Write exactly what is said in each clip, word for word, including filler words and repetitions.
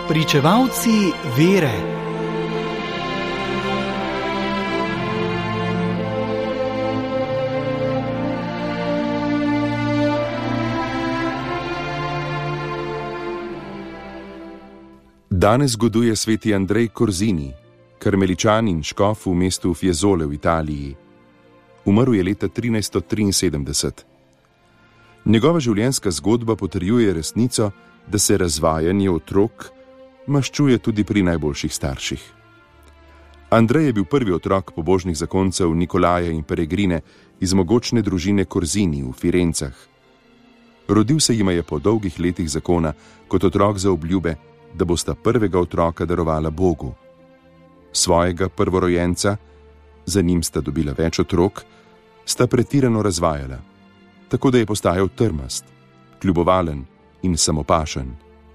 Pričevalci vere. Danes goduje sveti Andrej Korzini, karmeličan in škof v mestu Fiesole v Italiji. Umrl je leta trinajststo triinsedemdeset. Njegova življenjska zgodba potrjuje resnico, da se razvajanje otrok maščuje tudi pri najboljših starših. Andrej je bil prvi otrok pobožnih zakoncev Nikolaja in Peregrine iz mogočne družine Korzini v Firencah. Rodil se jima je po dolgih letih zakona kot otrok za obljube, da bosta prvega otroka darovala Bogu. Svojega prvorojenca, za njim sta dobila več otrok, sta pretirano razvajala, tako da je postajal trmast, kljubovalen in samopašen.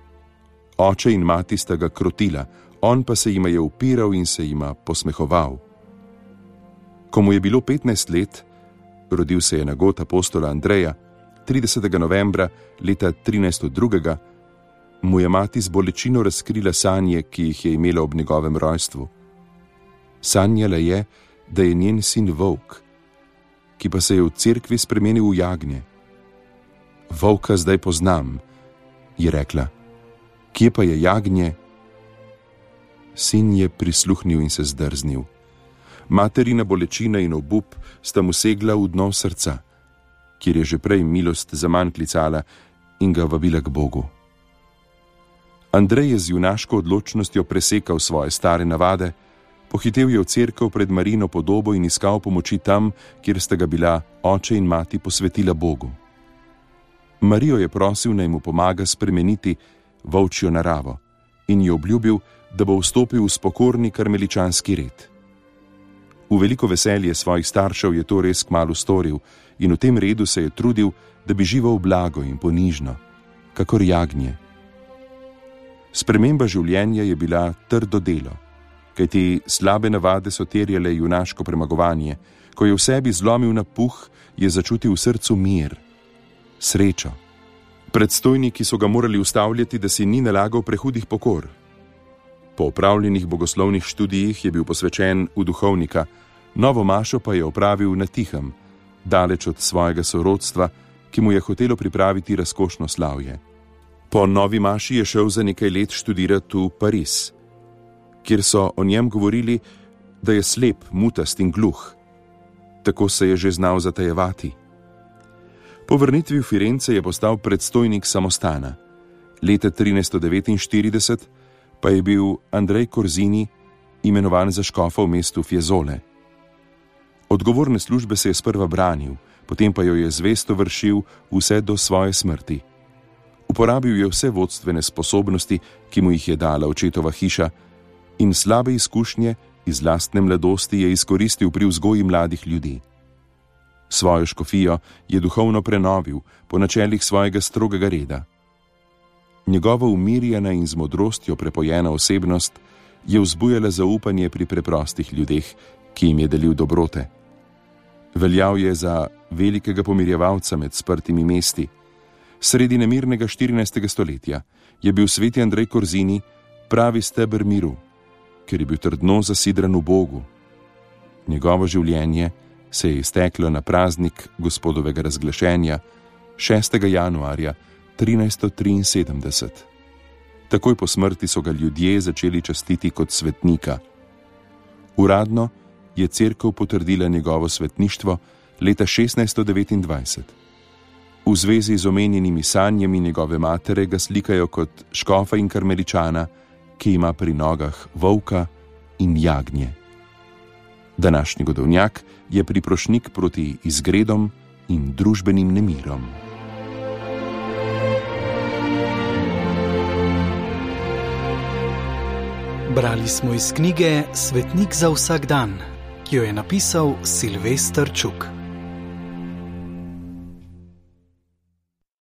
Oče in mati sta ga krotila, on pa se jima je upiral in se jima posmehoval. Ko mu je bilo petnajst let, rodil se je nagot apostola Andreja, tridesetega novembra leta trinajststo dva, mu je mati z bolečino razkrila sanje, ki jih je imela ob njegovem rojstvu. Sanjala je, da je njen sin volk, ki pa se je v cerkvi spremenil v jagnje. Volka zdaj poznam, je rekla. Kje pa je jagnje? Sin je prisluhnil in se zdrznil. Materina bolečina in obup sta mu segla v dno srca, kjer je že prej milost zaman klicala in ga vabila k Bogu. Andrej je z junaško odločnostjo presekal svoje stare navade, pohitel je v cerkev pred Marijino podobo in iskal pomoči tam, kjer sta ga bila oče in mati posvetila Bogu. Marijo je prosil, naj mu pomaga spremeniti volčjo naravo in ji obljubil, da bo vstopil v spokorni karmeličanski red. V veliko veselje svojih staršev je to res kmalu storil in v tem redu se je trudil, da bi živel blago in ponižno, kakor jagnje. Sprememba življenja je bila trdo delo, kajti slabe navade so terjale junaško premagovanje. Ko je v sebi zlomil napuh, je začutil v srcu mir, srečo. Predstojniki so ga morali ustavljati, da si ni nalagal prehudih pokor. Po opravljenih bogoslovnih študijih je bil posvečen v duhovnika, novo mašo pa je opravil na tihem, daleč od svojega sorodstva, ki mu je hotelo pripraviti razkošno slavje. Po novi maši je šel za nekaj let študirati v Pariz, kjer so o njem govorili, da je slep, mutast in gluh. Tako se je že znal zatajevati. Po vrnitvi v Firence je postal predstojnik samostana. Leta trinajststo devetinštirideset pa je bil Andrej Korzini imenovan za škofa v mestu Fiesole. Odgovorne službe se je sprva branil, potem pa jo je zvesto vršil vse do svoje smrti. Uporabil je vse vodstvene sposobnosti, ki mu jih je dala očetova hiša, in slabe izkušnje iz lastne mladosti je izkoristil pri vzgoji mladih ljudi. Svojo škofijo je duhovno prenovil po načelih svojega strogega reda. Njegova umirjena in z modrostjo prepojena osebnost je vzbujala zaupanje pri preprostih ljudeh, ki jim je delil dobrote. Veljal je za velikega pomirjevalca med sprtimi mesti. Sredi nemirnega štirinajstega stoletja je bil sveti Andrej Korzini pravi steber miru, ker je bil trdno zasidran v Bogu. Njegovo življenje se je izteklo na praznik Gospodovega razglašenja šestega januarja trinajststo triinsedemdeset. Takoj po smrti so ga ljudje začeli častiti kot svetnika. Uradno je cerkev potrdila njegovo svetništvo leta šestnajststo devetindvajset. V zvezi z omenjenimi sanjami njegove matere ga slikajo kot škofa in karmeličana, ki ima pri nogah volka in jagnje. Današnji godovnjak je priprošnik proti izgredom in družbenim nemirom. Brali smo iz knjige Svetnik za vsak dan, ki jo je napisal Silvester Čuk.